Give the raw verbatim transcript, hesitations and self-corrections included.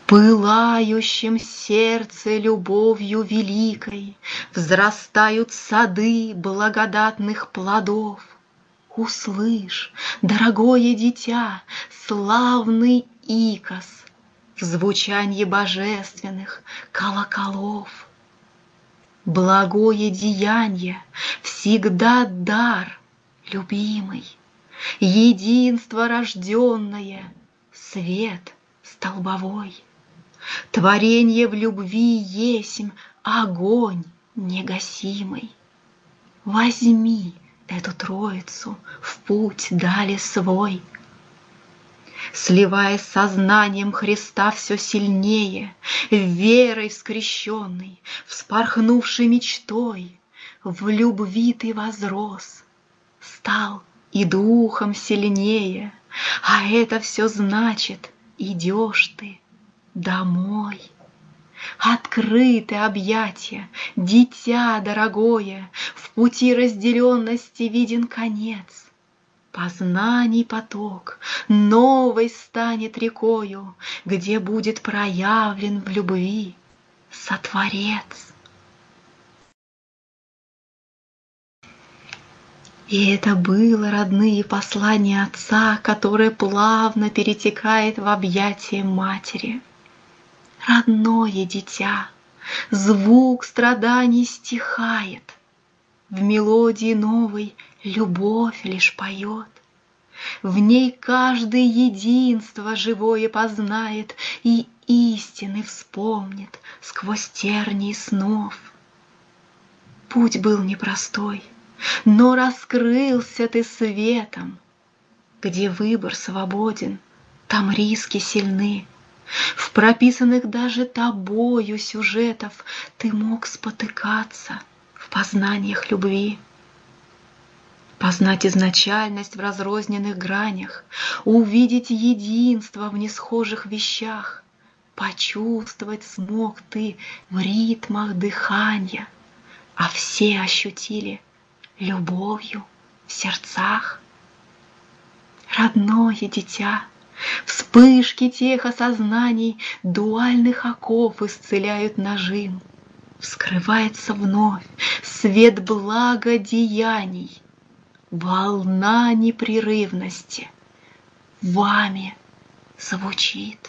пылающем сердце любовью великой Взрастают сады благодатных плодов. Услышь, дорогое дитя, славный икос В звучанье божественных колоколов. Благое деяние всегда дар, любимый, Единство рожденное, свет столбовой. Творенье в любви есмь огонь негасимый. Возьми эту троицу в путь дали свой. Сливаясь с сознанием Христа все сильнее, верой вскрещенной, вспорхнувшей мечтой, в любви ты возрос, стал и духом сильнее, а это все значит, идешь ты домой. Открыты объятия, дитя дорогое, в пути разделенности виден конец. Познаний поток новой станет рекою, где будет проявлен в любви Сотворец. И это было, родные, послание отца, которое плавно перетекает в объятия матери. Родное дитя, звук страданий стихает, в мелодии новой любовь лишь поет. В ней каждый единство живое познает и истины вспомнит сквозь тернии снов. Путь был непростой, но раскрылся ты светом. Где выбор свободен, там риски сильны. В прописанных даже тобою сюжетов ты мог спотыкаться в познаниях любви. Познать изначальность в разрозненных гранях, увидеть единство в несхожих вещах, почувствовать смог ты в ритмах дыхания, а все ощутили любовью в сердцах. Родное дитя, вспышки тех осознаний дуальных оков исцеляют нажим. Вскрывается вновь свет благодеяний, волна непрерывности вами звучит.